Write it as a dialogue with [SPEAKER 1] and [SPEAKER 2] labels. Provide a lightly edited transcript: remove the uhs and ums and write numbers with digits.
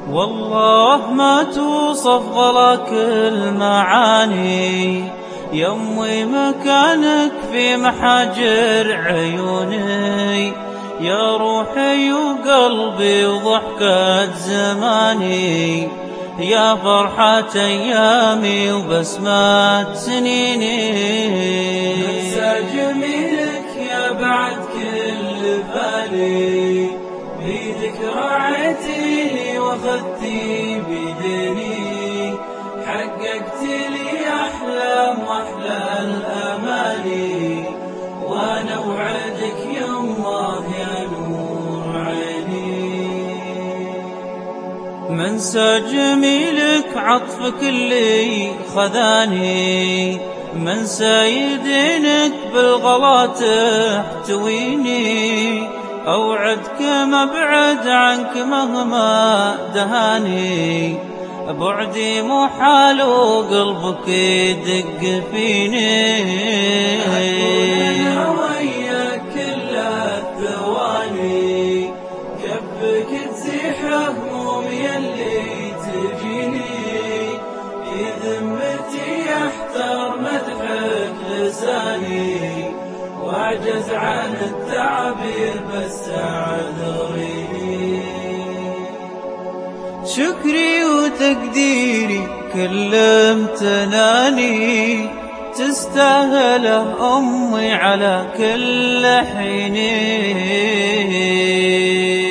[SPEAKER 1] والله ما توصف غلاك المعاني، يمي مكانك في محاجر عيوني، يا روحي وقلبي وضحكة زماني، يا فرحة أيامي وبسمة سنيني.
[SPEAKER 2] انسى جميلك يا بعد كل بالي، بيدك راعيتيني واخذتي بيديني، حققت لي أحلام وأحلى الأماني، وأنا وعدك يا الله يا نور عيني.
[SPEAKER 1] منسى جميلك عطفك اللي خذاني، منسى يدينك بالغلا تحتويني، أوعدك ما بعد عنك مهما دهاني، بعدي محال وقلبك يدق فيني.
[SPEAKER 2] أنا وياك كل الثواني، كفك تزيح همومي اللي تجيني، في ذمتي يحتار مدحك لساني، واعجز عن التعبير بس اعذريني.
[SPEAKER 1] شكري وتقديري كل امتناني، تستاهله أمي على كل حين.